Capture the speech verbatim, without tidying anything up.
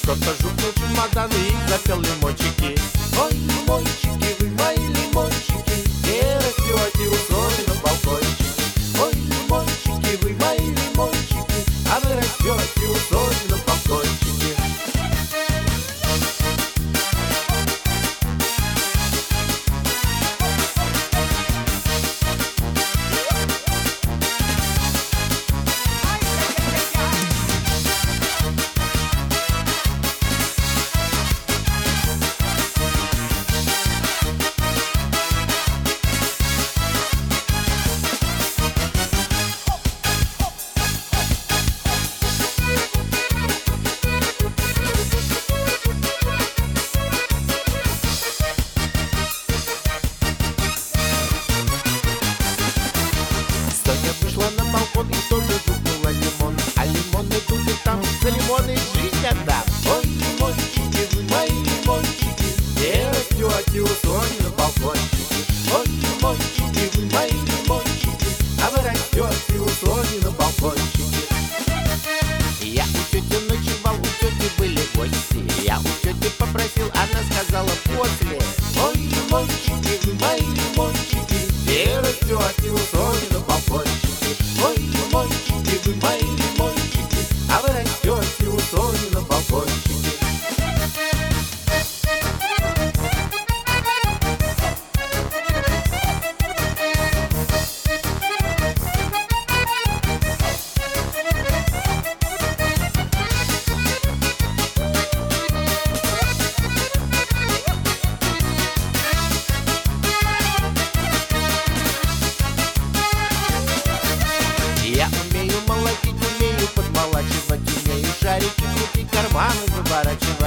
Кто-то жукнул чемоданы и запел лимончики. Ой, лимончики, вы мои лимончики, где растете у соли на балкончике. Ой, лимончики, вы мои лимончики, а вы растете у соли на балкончике. Соня вышла на балкон и тоже жукнула лимон. А лимоны тут и там, за лимоны жизнь отдам. Ой, лимончики, вы мои лимончики, где растете у Сони на балкончике. Ой, лимончики, вы мои лимончики, а вы растете у Сони на балкончике. Я у тети ночевал, у тети были гости. Я у тети попросил, она сказала после. Ой, лимончики, вы мои лимончики, где растете у Сони на балкончике. Ой, лимончики, вы мои лимончики, а вы растете у Сони на балкончике. Я умею молотить, умею подмолачивать, умею шарики крутить, карманы выворачивать.